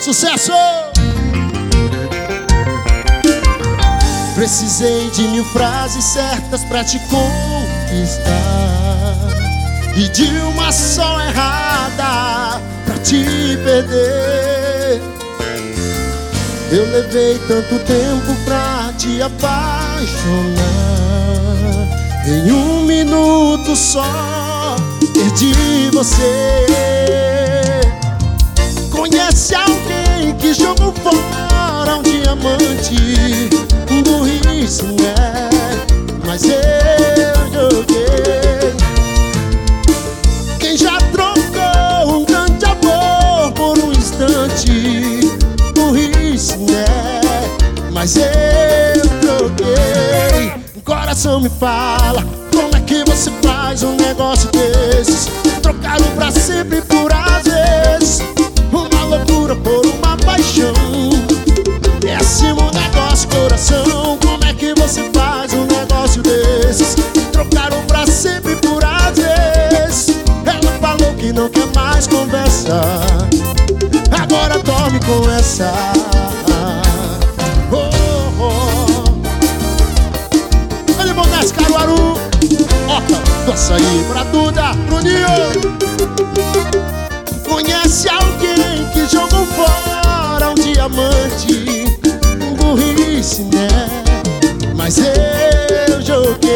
Sucesso! Precisei de 1000 frases certas pra te conquistar e de uma só errada pra te perder. Eu levei tanto tempo pra te apaixonar, em 1 minuto só perdi você. Conhece alguém que jogou fora um diamante? Burrice, né? Mas eu joguei. Quem já trocou um grande amor por um instante? Burrice, né? Mas eu troquei. O coração me fala, como é que você faz um negócio desses? Trocaram pra sempre por às vezes, uma loucura por uma paixão. Péssimo negócio, coração. Como é que você faz um negócio desses? Trocaram pra sempre por às vezes. Ela falou que não quer mais conversar, agora dorme com essa. Olha, bom das Caruaru, Oca, do Açaí pra Duda, Bruninho. Conhece alguém que jogou fora um diamante? Burrice, né? Mas eu joguei.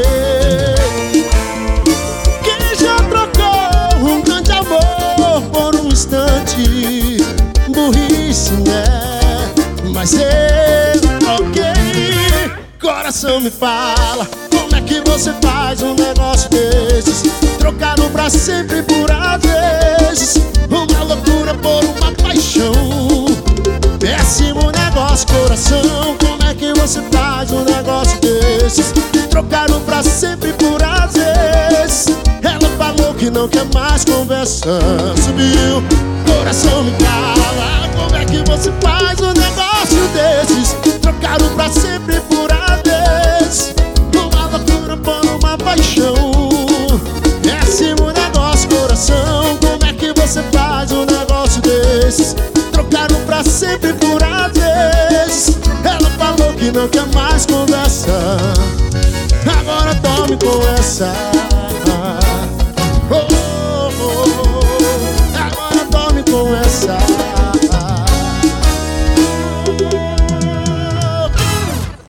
Quem já trocou um grande amor por um instante? Burrice, né? Mas eu troquei. Coração me fala, como é que você faz um negócio desses? Trocaram pra sempre por às vezes, uma loucura por uma paixão. Péssimo negócio, coração. Como é que você faz um negócio desses? Trocaram pra sempre por às vezes. Ela falou que não quer mais conversar. Subiu, coração me cala. Como é que você faz um negócio desses? Trocaram pra sempre por às vezes, uma loucura por uma paixão. Péssimo negócio, coração. Como é que você faz um negócio desses? Trocaram pra sempre por às vezes. Ela falou que não quer mais conversar, agora dorme com essa.